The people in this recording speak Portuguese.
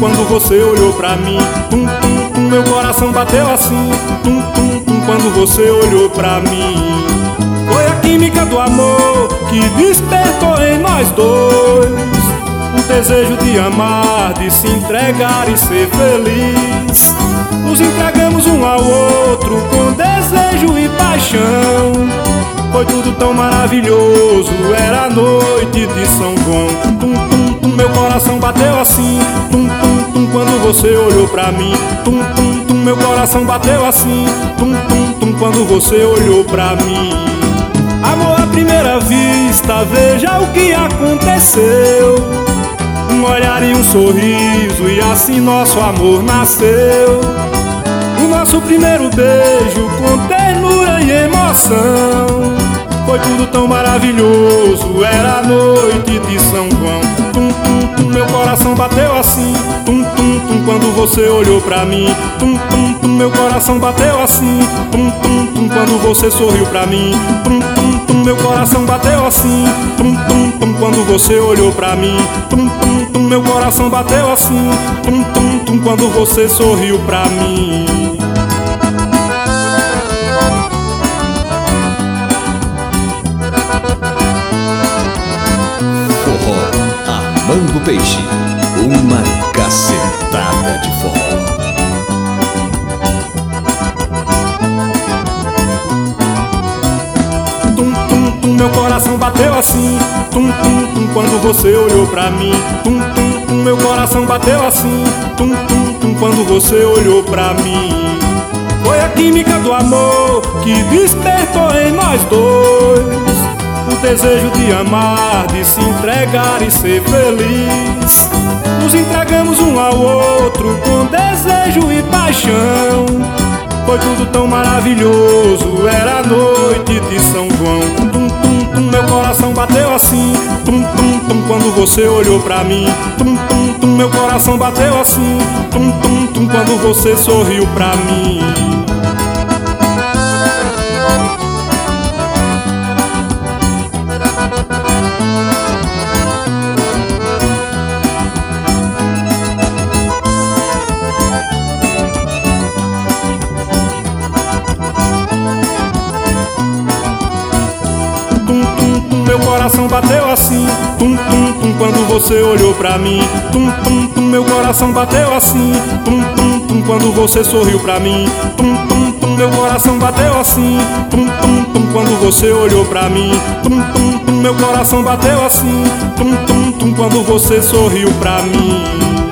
quando você olhou pra mim. Tum, tum, tum, meu coração bateu assim. Tum, tum, tum, quando você olhou pra mim. Foi a química do amor que despertou em nós dois o desejo de amar, de se entregar e ser feliz. Nos entregamos um ao outro com desejo e paixão. Foi tudo tão maravilhoso, era a noite de São João. Tum, tum, tum, meu coração bateu assim. Tum, tum, tum, quando você olhou pra mim. Tum, tum, tum, meu coração bateu assim. Tum, tum, tum, quando você olhou pra mim. Amor à primeira vista, veja o que aconteceu. Um olhar e um sorriso, e assim nosso amor nasceu. O nosso primeiro beijo com ternura e emoção. Foi tudo tão maravilhoso, era a noite de São João. Tum, tum, tum, meu coração bateu assim. Tum, tum, tum, quando você olhou pra mim. Tum, tum, tum, meu coração bateu assim. Tum, tum, tum, quando você sorriu pra mim. Tum, tum, tum, meu coração bateu assim. Tum, tum, tum, quando você olhou pra mim. Tum, tum, tum, meu coração bateu assim. Tum, tum, tum, quando você sorriu pra mim. Forró Armando Peixe, uma cacetada de forró. Tum, tum, tum, meu coração bateu assim. Tum, tum, tum, quando você olhou pra mim. Tum, tum, tum, meu coração bateu assim. Tum, tum, tum, quando você olhou pra mim. Foi a química do amor que despertou em nós dois o desejo de amar, de se entregar e ser feliz. Nos entregamos um ao outro com desejo e paixão. Foi tudo tão maravilhoso, era a noite de São João. Tum, tum, tum, meu coração bateu assim. Tum, tum, tum, quando você olhou pra mim. Tum, tum, tum, meu coração bateu assim. Tum, tum, tum, quando você sorriu pra mim. Meu coração bateu assim. Tum, tum, tum, quando você olhou pra mim. Tum, tum, tum, meu coração bateu assim. Tum, tum, tum, quando você sorriu pra mim. Tum, tum, tum, meu coração bateu assim. Tum, tum, tum, quando você olhou pra mim. Tum, tum, tum, meu coração bateu assim. Tum, tum, tum, quando você sorriu pra mim.